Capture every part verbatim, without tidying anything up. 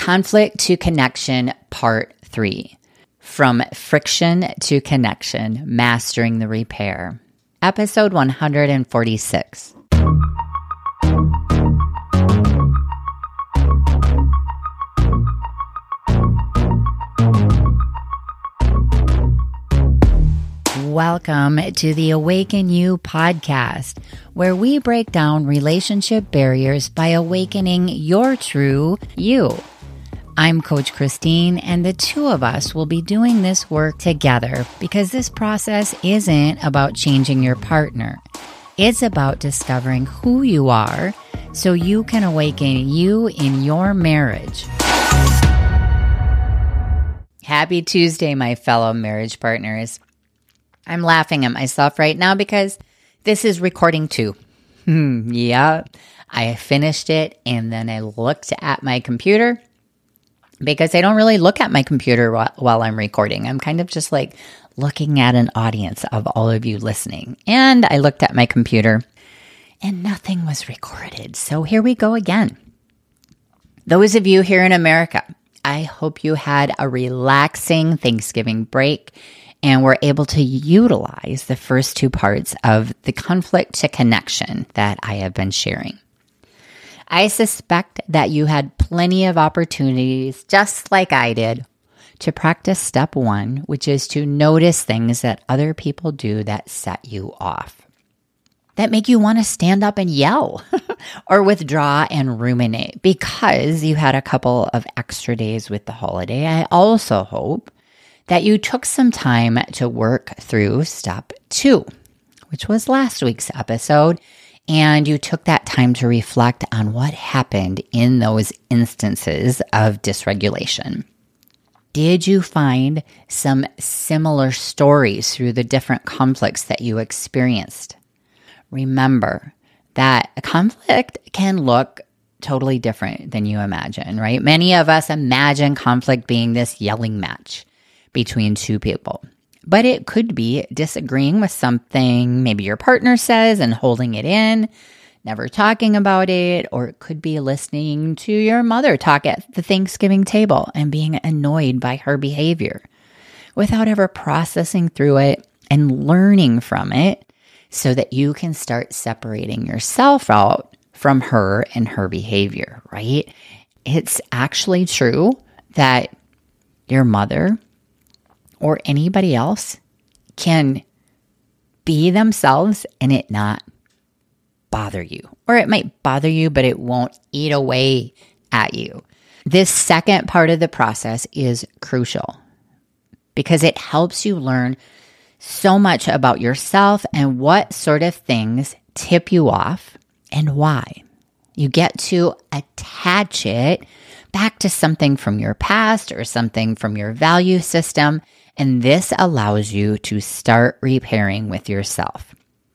Conflict to Connection, Part three. From Friction to Connection, Mastering the Repair. Episode one hundred forty-six. Welcome to the Awaken You podcast, where we break down relationship barriers by awakening your true you. I'm Coach Christine, and the two of us will be doing this work together because this process isn't about changing your partner. It's about discovering who you are so you can awaken you in your marriage. Happy Tuesday, my fellow marriage partners. I'm laughing at myself right now because this is recording two. Yeah, I finished it and then I looked at my computer because I don't really look at my computer while, while I'm recording. I'm kind of just like looking at an audience of all of you listening. And I looked at my computer and nothing was recorded. So here we go again. Those of you here in America, I hope you had a relaxing Thanksgiving break and we're able to utilize the first two parts of the conflict to connection that I have been sharing. I suspect that you had plenty of opportunities, just like I did, to practice step one, which is to notice things that other people do that set you off, that make you want to stand up and yell or withdraw and ruminate because you had a couple of extra days with the holiday. I also hope that you took some time to work through step two, which was last week's episode, and you took that time to reflect on what happened in those instances of dysregulation. Did you find some similar stories through the different conflicts that you experienced? Remember that a conflict can look totally different than you imagine, right? Many of us imagine conflict being this yelling match between two people. But it could be disagreeing with something maybe your partner says and holding it in, never talking about it, or it could be listening to your mother talk at the Thanksgiving table and being annoyed by her behavior without ever processing through it and learning from it so that you can start separating yourself out from her and her behavior, right? It's actually true that your mother or anybody else can be themselves and it not bother you. Or it might bother you, but it won't eat away at you. This second part of the process is crucial because it helps you learn so much about yourself and what sort of things tip you off and why. You get to attach it back to something from your past or something from your value system. And this allows you to start repairing with yourself.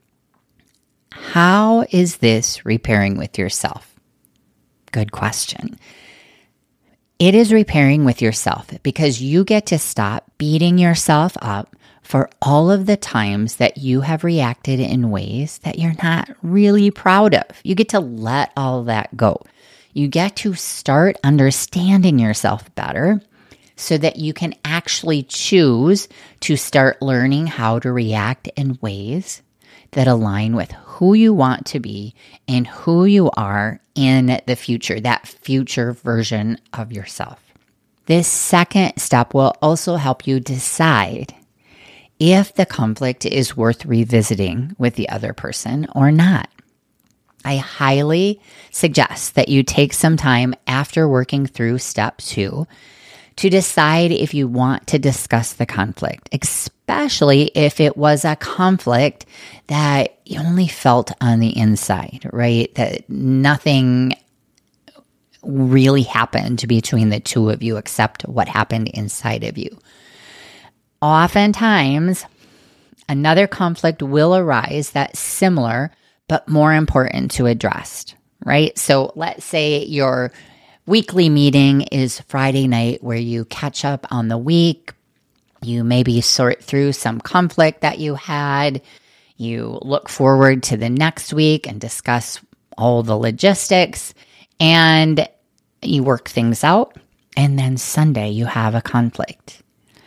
How is this repairing with yourself? Good question. It is repairing with yourself because you get to stop beating yourself up for all of the times that you have reacted in ways that you're not really proud of. You get to let all that go. You get to start understanding yourself better so that you can actually choose to start learning how to react in ways that align with who you want to be and who you are in the future, that future version of yourself. This second step will also help you decide if the conflict is worth revisiting with the other person or not. I highly suggest that you take some time after working through step two to decide if you want to discuss the conflict, especially if it was a conflict that you only felt on the inside, right? That nothing really happened between the two of you except what happened inside of you. Oftentimes, another conflict will arise that's similar but more important to address, right? So let's say your weekly meeting is Friday night where you catch up on the week. You maybe sort through some conflict that you had. You look forward to the next week and discuss all the logistics and you work things out. and then Sunday you have a conflict.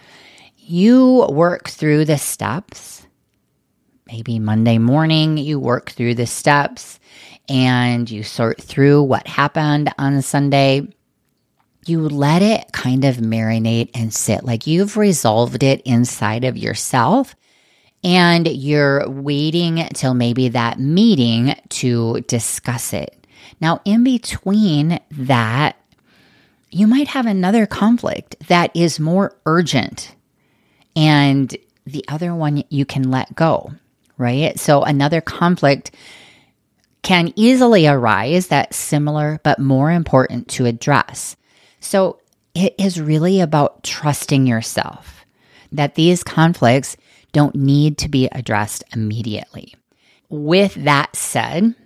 You work through the steps. Maybe Monday morning you work through the steps and you sort through what happened on Sunday. You let it kind of marinate and sit, like you've resolved it inside of yourself, and you're waiting till maybe that meeting to discuss it. Now, in between that, you might have another conflict that is more urgent, and the other one you can let go, right? So another conflict can easily arise that's similar but more important to address. So it is really about trusting yourself that these conflicts don't need to be addressed immediately. With that said,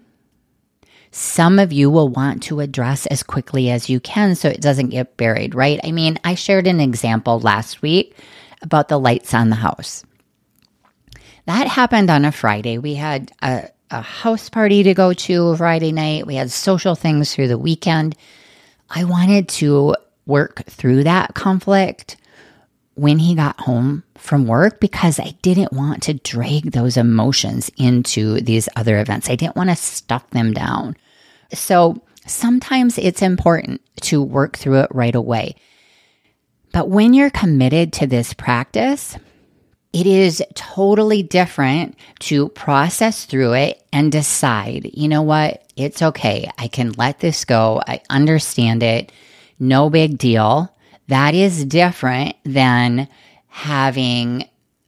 some of you will want to address as quickly as you can so it doesn't get buried, right? I mean, I shared an example last week about the lights on the house. That happened on a Friday. We had a, a house party to go to Friday night. We had social things through the weekend. I wanted to work through that conflict when he got home from work because I didn't want to drag those emotions into these other events. I didn't want to stuff them down. So sometimes it's important to work through it right away. But when you're committed to this practice, it is totally different to process through it and decide, you know what, it's okay. I can let this go. I understand it. No big deal. That is different than having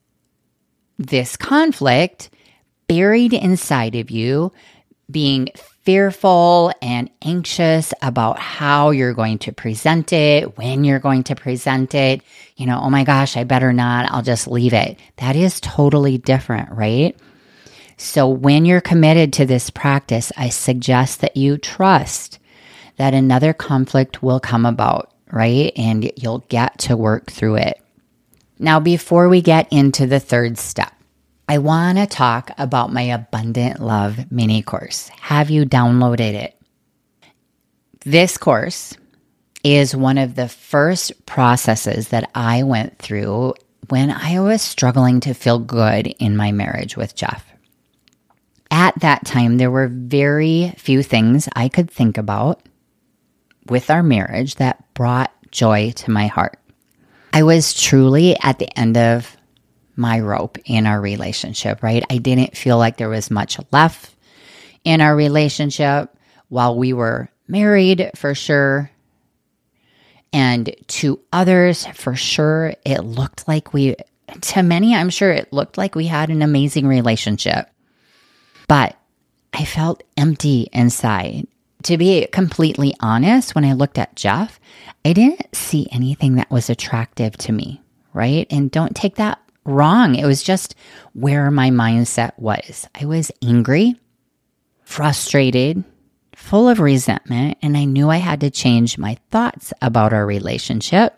this conflict buried inside of you, being fearful and anxious about how you're going to present it, when you're going to present it. You know, oh my gosh, I better not. I'll just leave it. That is totally different, right? So when you're committed to this practice, I suggest that you trust that another conflict will come about, right? And you'll get to work through it. Now, before we get into the third step, I want to talk about my Abundant Love mini course. Have you downloaded it? This course is one of the first processes that I went through when I was struggling to feel good in my marriage with Jeff. At that time, there were very few things I could think about with our marriage that brought joy to my heart. I was truly at the end of my rope in our relationship, right? I didn't feel like there was much left in our relationship while we were married, for sure. And to others, for sure, it looked like we, to many, I'm sure it looked like we had an amazing relationship. But I felt empty inside. To be completely honest, when I looked at Jeff, I didn't see anything that was attractive to me, right? And don't take that wrong. It was just where my mindset was. I was angry, frustrated, full of resentment, and I knew I had to change my thoughts about our relationship.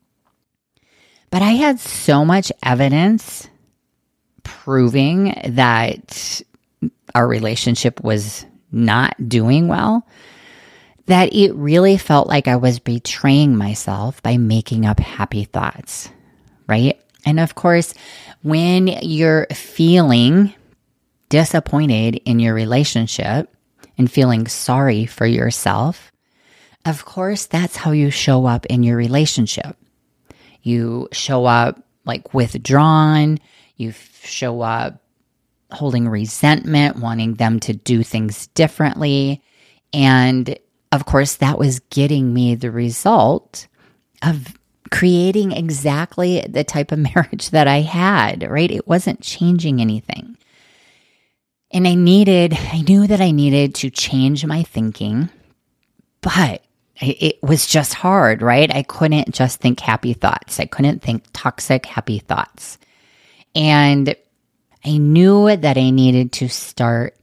But I had so much evidence proving that our relationship was not doing well that it really felt like I was betraying myself by making up happy thoughts, right? And of course, when you're feeling disappointed in your relationship and feeling sorry for yourself, of course, that's how you show up in your relationship. You show up like withdrawn, you show up holding resentment, wanting them to do things differently. And of course, that was getting me the result of creating exactly the type of marriage that I had, right? It wasn't changing anything. And I needed, I knew that I needed to change my thinking, but it was just hard, right? I couldn't just think happy thoughts. I couldn't think toxic, happy thoughts. And I knew that I needed to start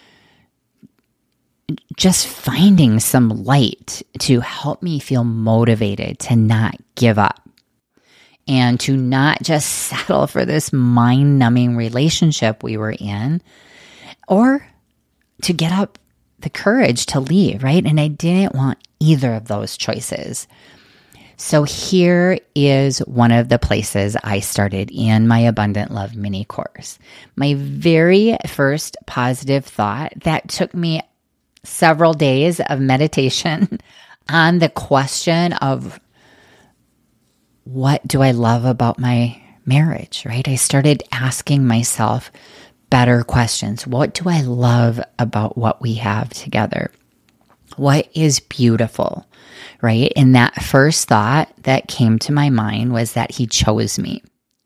just finding some light to help me feel motivated to not give up and to not just settle for this mind-numbing relationship we were in, or to get up the courage to leave, right? And I didn't want either of those choices. So here is one of the places I started in my Abundant Love mini course. My very first positive thought that took me several days of meditation on the question of, what do I love about my marriage, right? I started asking myself better questions. What do I love about what we have together? What is beautiful, right? And that first thought that came to my mind was that he chose me.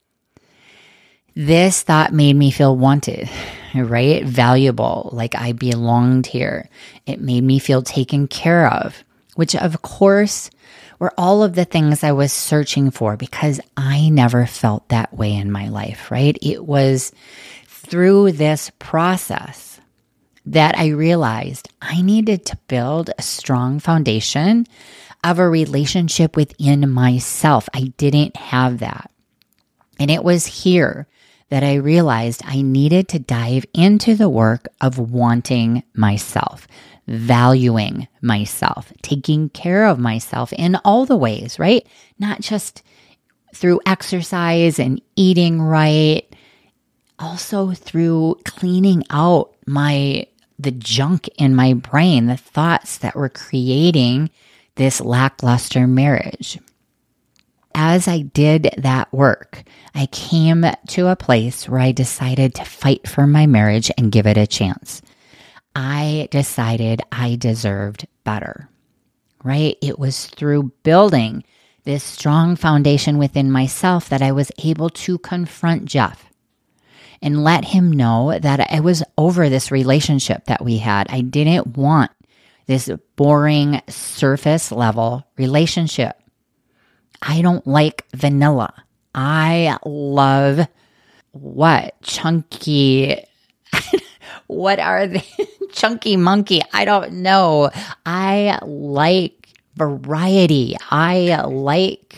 This thought made me feel wanted, right? Valuable, like I belonged here. It made me feel taken care of, which of course were all of the things I was searching for because I never felt that way in my life, right? It was through this process that I realized I needed to build a strong foundation of a relationship within myself. I didn't have that. And it was here that I realized I needed to dive into the work of wanting myself, valuing myself, taking care of myself in all the ways, right? Not just through exercise and eating right, also through cleaning out my the junk in my brain, the thoughts that were creating this lackluster marriage. As I did that work, I came to a place where I decided to fight for my marriage and give it a chance. I decided I deserved better, right? It was through building this strong foundation within myself that I was able to confront Jeff and let him know that I was over this relationship that we had. I didn't want this boring surface level relationship. I don't like vanilla. I love what? Chunky. What are they? Chunky monkey. I don't know. I like variety. I like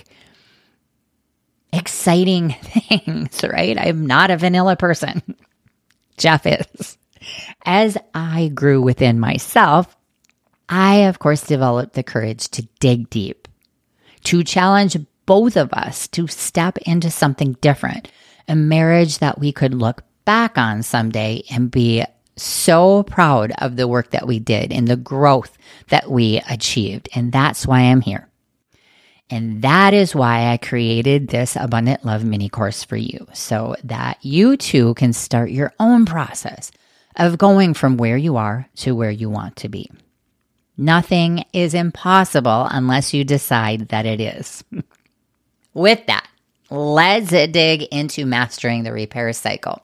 exciting things, right? I'm not a vanilla person. Jeff is. As I grew within myself, I, of course, developed the courage to dig deep, to challenge both of us to step into something different, a marriage that we could look back on someday and be so proud of the work that we did and the growth that we achieved. And that's why I'm here. And that is why I created this Abundant Love mini course for you, so that you too can start your own process of going from where you are to where you want to be. Nothing is impossible unless you decide that it is. With that, let's dig into mastering the repair cycle.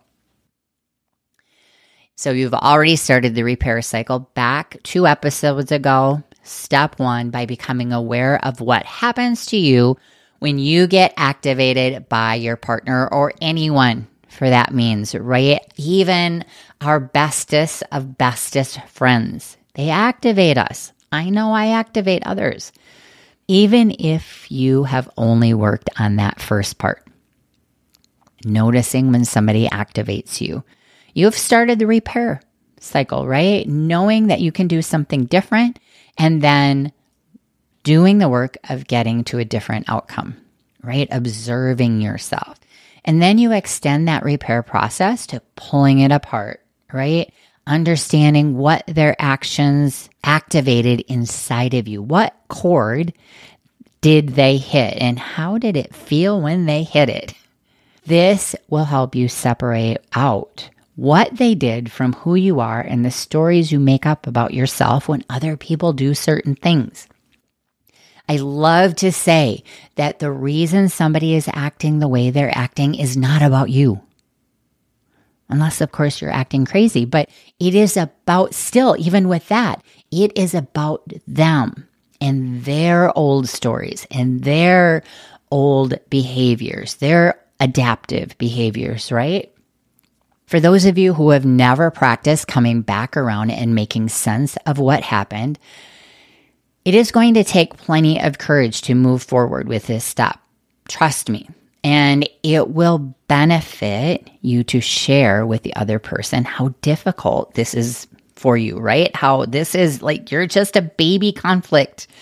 So you've already started the repair cycle back two episodes ago. Step one, by becoming aware of what happens to you when you get activated by your partner or anyone for that means, right? Even our bestest of bestest friends, they activate us. I know I activate others. Even if you have only worked on that first part, noticing when somebody activates you, you've started the repair cycle, right? Knowing that you can do something different and then doing the work of getting to a different outcome, right? Observing yourself. And then you extend that repair process to pulling it apart, right? Understanding what their actions activated inside of you. What chord did they hit and how did it feel when they hit it? This will help you separate out what they did from who you are and the stories you make up about yourself when other people do certain things. I love to say that the reason somebody is acting the way they're acting is not about you. Unless, of course, you're acting crazy. But it is about, still, even with that, it is about them and their old stories and their old behaviors, their adaptive behaviors, right? For those of you who have never practiced coming back around and making sense of what happened, it is going to take plenty of courage to move forward with this step. Trust me. And it will benefit you to share with the other person how difficult this is for you, right? How this is like you're just a baby conflict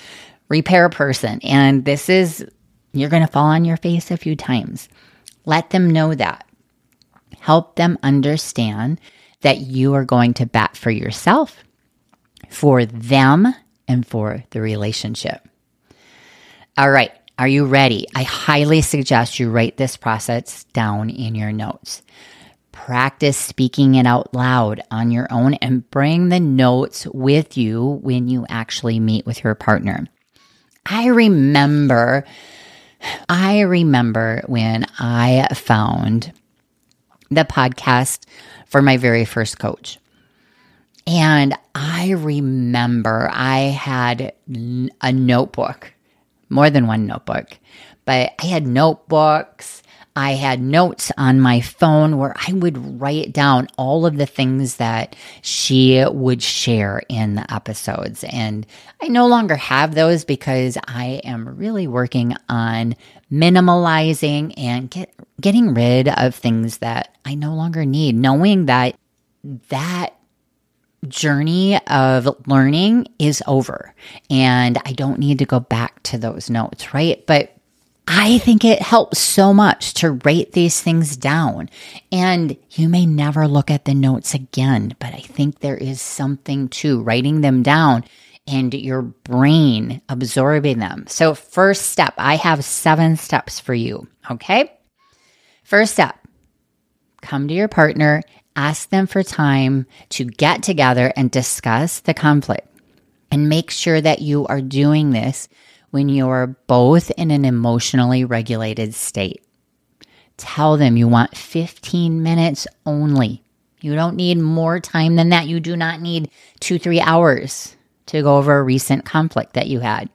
repair person. And this is, you're going to fall on your face a few times. Let them know that. Help them understand that you are going to bat for yourself, for them, and for the relationship. All right. Are you ready? I highly suggest you write this process down in your notes. Practice speaking it out loud on your own and bring the notes with you when you actually meet with your partner. I remember, I remember when I found the podcast for my very first coach. And I remember I had a notebook, more than one notebook, but I had notebooks. I had notes on my phone where I would write down all of the things that she would share in the episodes. And I no longer have those because I am really working on minimalizing and get, getting rid of things that I no longer need, knowing that that journey of learning is over and I don't need to go back to those notes, right? But I think it helps so much to write these things down. And you may never look at the notes again, but I think there is something to writing them down and your brain absorbing them. So first step, I have seven steps for you, okay? First step, come to your partner, ask them for time to get together and discuss the conflict. And make sure that you are doing this when you're both in an emotionally regulated state. Tell them you want fifteen minutes only. You don't need more time than that. You do not need two, three hours to go over a recent conflict that you had.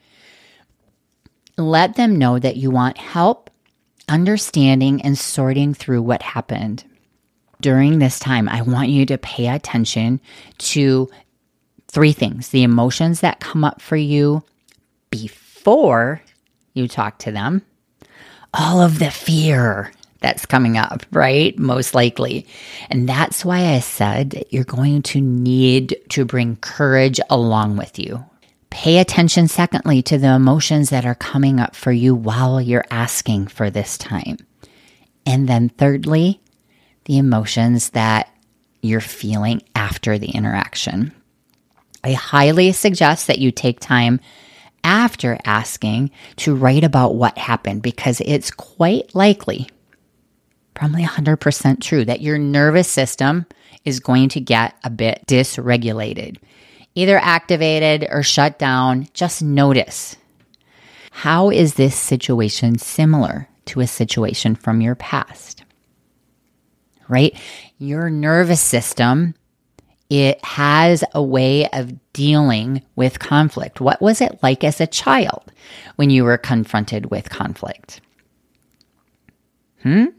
Let them know that you want help understanding and sorting through what happened. During this time, I want you to pay attention to three things: the emotions that come up for you before you talk to them, all of the fear that's coming up, right? Most likely. And that's why I said that you're going to need to bring courage along with you. Pay attention, secondly, to the emotions that are coming up for you while you're asking for this time. And then thirdly, the emotions that you're feeling after the interaction. I highly suggest that you take time after asking to write about what happened, because it's quite likely, probably one hundred percent true, that your nervous system is going to get a bit dysregulated, either activated or shut down. Just notice, how is this situation similar to a situation from your past? Right? Your nervous system, it has a way of dealing with conflict. What was it like as a child when you were confronted with conflict? Hmm?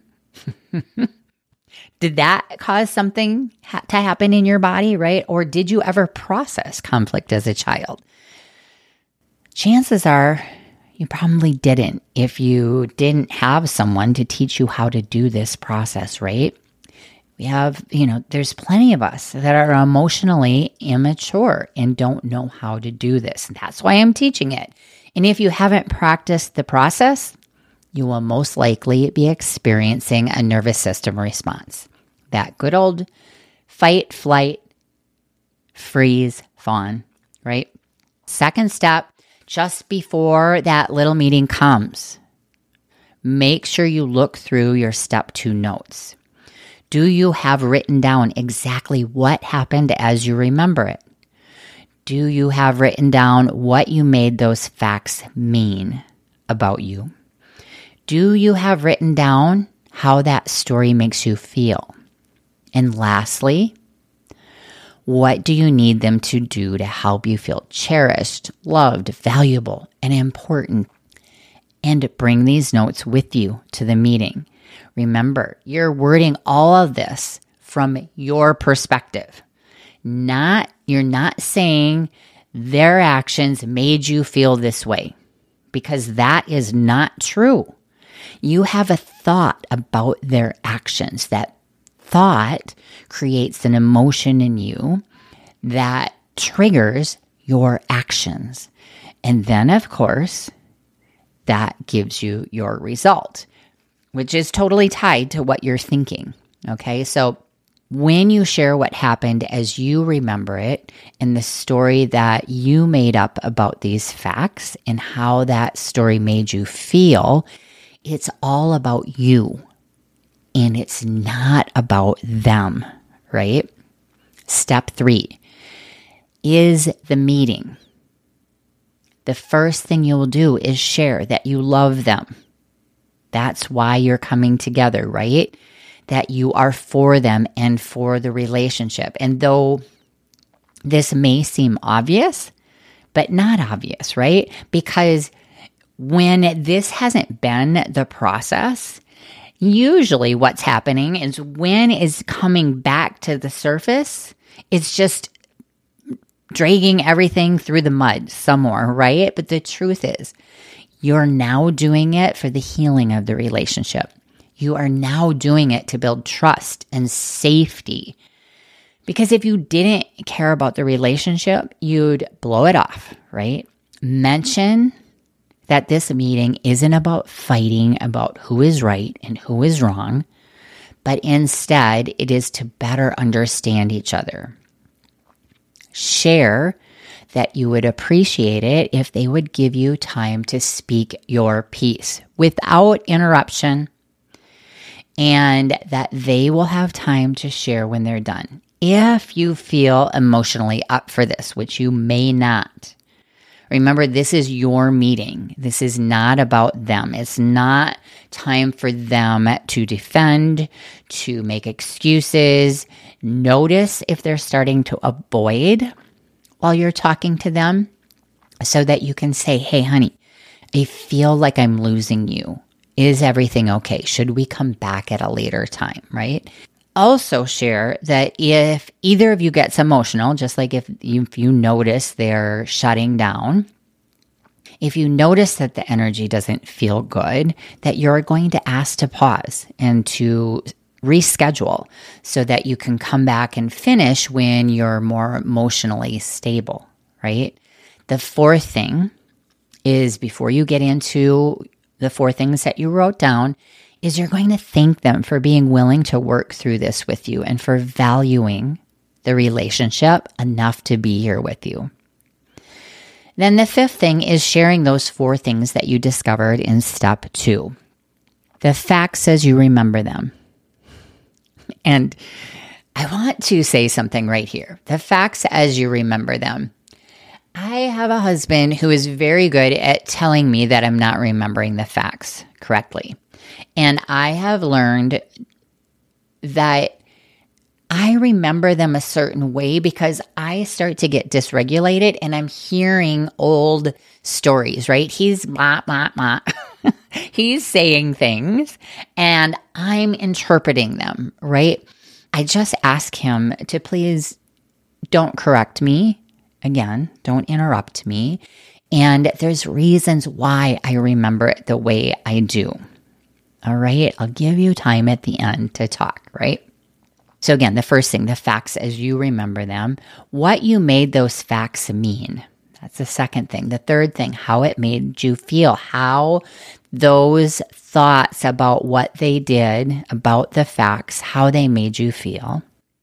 Did that cause something ha- to happen in your body, right? Or did you ever process conflict as a child? Chances are you probably didn't if you didn't have someone to teach you how to do this process, right? We have, you know, there's plenty of us that are emotionally immature and don't know how to do this. And that's why I'm teaching it. And if you haven't practiced the process, you will most likely be experiencing a nervous system response. That good old fight, flight, freeze, fawn, right? Second step, just before that little meeting comes, make sure you look through your step two notes. Do you have written down exactly what happened as you remember it? Do you have written down what you made those facts mean about you? Do you have written down how that story makes you feel? And lastly, what do you need them to do to help you feel cherished, loved, valuable, and important? And bring these notes with you to the meeting. Remember, you're wording all of this from your perspective. Not, you're not saying their actions made you feel this way, because that is not true. You have a thought about their actions. That thought creates an emotion in you that triggers your actions. And then, of course, that gives you your result, which is totally tied to what you're thinking. Okay, so when you share what happened as you remember it and the story that you made up about these facts and how that story made you feel, it's all about you and it's not about them, right? Step three is the meeting. The first thing you'll do is share that you love them. That's why you're coming together, right? That you are for them and for the relationship. And though this may seem obvious, but not obvious, right? Because when this hasn't been the process, usually what's happening is when it's coming back to the surface, it's just dragging everything through the mud some more, right? But the truth is, you're now doing it for the healing of the relationship. You are now doing it to build trust and safety. Because if you didn't care about the relationship, you'd blow it off, right? Mention that this meeting isn't about fighting about who is right and who is wrong, but instead it is to better understand each other. Share that you would appreciate it if they would give you time to speak your piece without interruption, and that they will have time to share when they're done. If you feel emotionally up for this, which you may not. Remember, this is your meeting. This is not about them. It's not time for them to defend, to make excuses. Notice if they're starting to avoid while you're talking to them so that you can say, hey, honey, I feel like I'm losing you. Is everything okay? Should we come back at a later time, right? Also share that if either of you gets emotional, just like if you, if you notice they're shutting down, if you notice that the energy doesn't feel good, that you're going to ask to pause and to reschedule so that you can come back and finish when you're more emotionally stable, right? The fourth thing is, before you get into the four things that you wrote down, is you're going to thank them for being willing to work through this with you and for valuing the relationship enough to be here with you. Then the fifth thing is sharing those four things that you discovered in step two. The fact says you remember them. And I want to say something right here. The facts as you remember them. I have a husband who is very good at telling me that I'm not remembering the facts correctly. And I have learned that I remember them a certain way because I start to get dysregulated and I'm hearing old stories, right? He's blah, blah, blah. He's saying things and I'm interpreting them, right? I just ask him to please don't correct me. Again, don't interrupt me. And there's reasons why I remember it the way I do. All right, I'll give you time at the end to talk, right? So again, the first thing, the facts as you remember them, what you made those facts mean. That's the second thing. The third thing, how it made you feel, how those thoughts about what they did, about the facts, how they made you feel,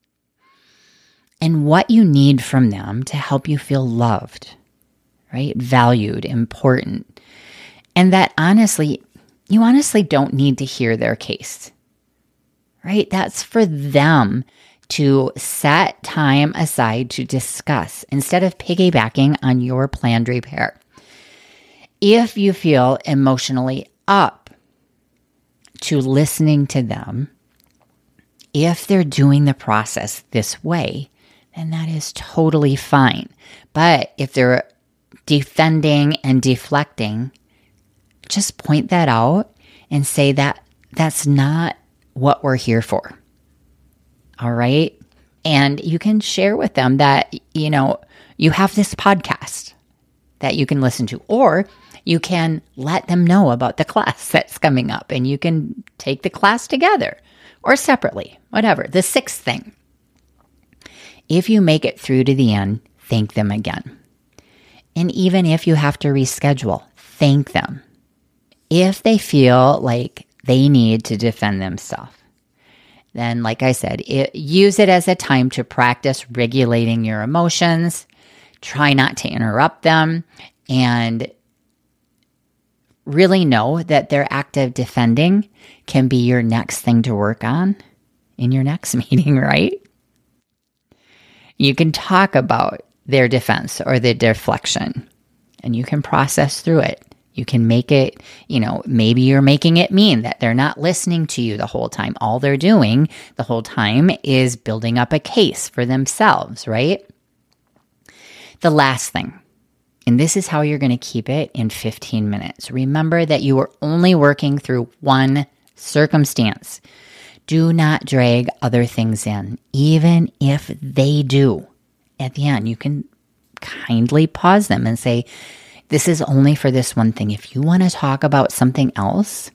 and what you need from them to help you feel loved, right? Valued, important. And that honestly, you honestly don't need to hear their case, right? That's for them to set time aside to discuss instead of piggybacking on your planned repair. If you feel emotionally up to listening to them, if they're doing the process this way, then that is totally fine. But if they're defending and deflecting, just point that out and say that that's not what we're here for. All right. And you can share with them that, you know, you have this podcast that you can listen to, or you can let them know about the class that's coming up and you can take the class together or separately, whatever. The sixth thing, if you make it through to the end, thank them again. And even if you have to reschedule, thank them. If they feel like they need to defend themselves, then like I said, it, use it as a time to practice regulating your emotions. Try not to interrupt them, and really know that their act of defending can be your next thing to work on in your next meeting, right? You can talk about their defense or their deflection, and you can process through it. You can make it, you know, maybe you're making it mean that they're not listening to you the whole time. All they're doing the whole time is building up a case for themselves, right? The last thing, and this is how you're going to keep it in fifteen minutes. Remember that you are only working through one circumstance. Do not drag other things in, even if they do. At the end, you can kindly pause them and say, this is only for this one thing. If you want to talk about something else,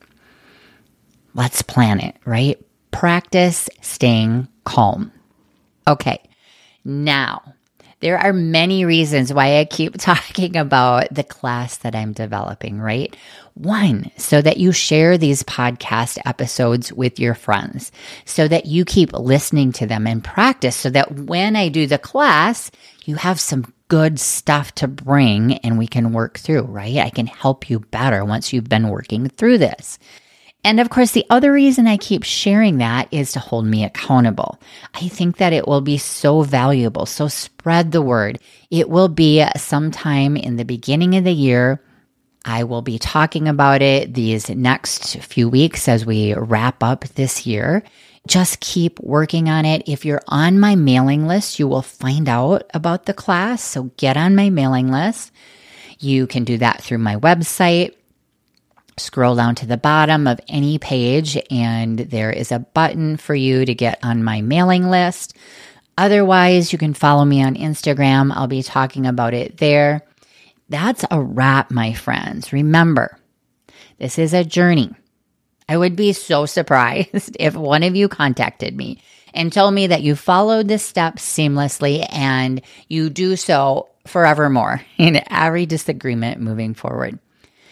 let's plan it, right? Practice staying calm. Okay, now, there are many reasons why I keep talking about the class that I'm developing, right? One, so that you share these podcast episodes with your friends, so that you keep listening to them and practice, so that when I do the class, you have some good stuff to bring and we can work through, right? I can help you better once you've been working through this. And of course, the other reason I keep sharing that is to hold me accountable. I think that it will be so valuable. So spread the word. It will be sometime in the beginning of the year. I will be talking about it these next few weeks as we wrap up this year. Just keep working on it. If you're on my mailing list, you will find out about the class. So get on my mailing list. You can do that through my website. Scroll down to the bottom of any page and there is a button for you to get on my mailing list. Otherwise, you can follow me on Instagram. I'll be talking about it there. That's a wrap, my friends. Remember, this is a journey. I would be so surprised if one of you contacted me and told me that you followed the steps seamlessly and you do so forevermore in every disagreement moving forward.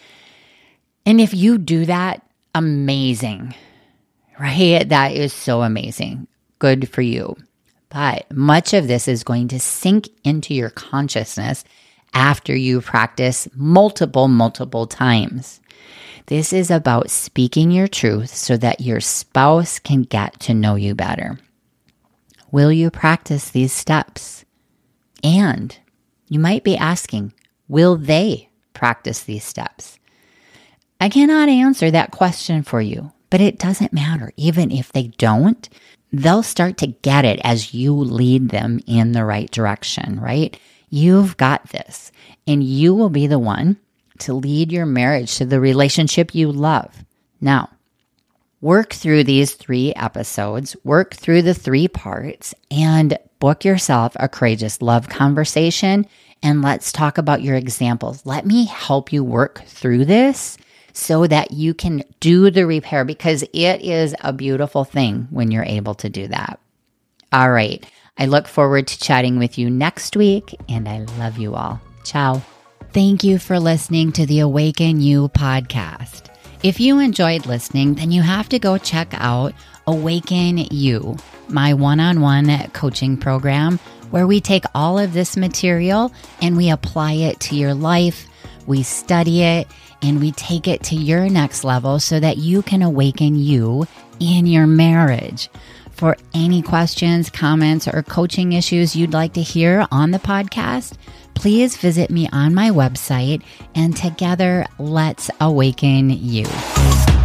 And if you do that, amazing, right? That is so amazing. Good for you. But much of this is going to sink into your consciousness after you practice multiple, multiple times. This is about speaking your truth so that your spouse can get to know you better. Will you practice these steps? And you might be asking, will they practice these steps? I cannot answer that question for you, but it doesn't matter. Even if they don't, they'll start to get it as you lead them in the right direction, right? You've got this, and you will be the one to lead your marriage to the relationship you love. Now, work through these three episodes, work through the three parts, and book yourself a courageous love conversation, and let's talk about your examples. Let me help you work through this so that you can do the repair, because it is a beautiful thing when you're able to do that. All right. I look forward to chatting with you next week, and I love you all. Ciao. Thank you for listening to the Awaken You podcast. If you enjoyed listening, then you have to go check out Awaken You, my one-on-one coaching program, where we take all of this material and we apply it to your life, we study it, and we take it to your next level so that you can awaken you in your marriage. For any questions, comments, or coaching issues you'd like to hear on the podcast, please visit me on my website, and together, let's awaken you.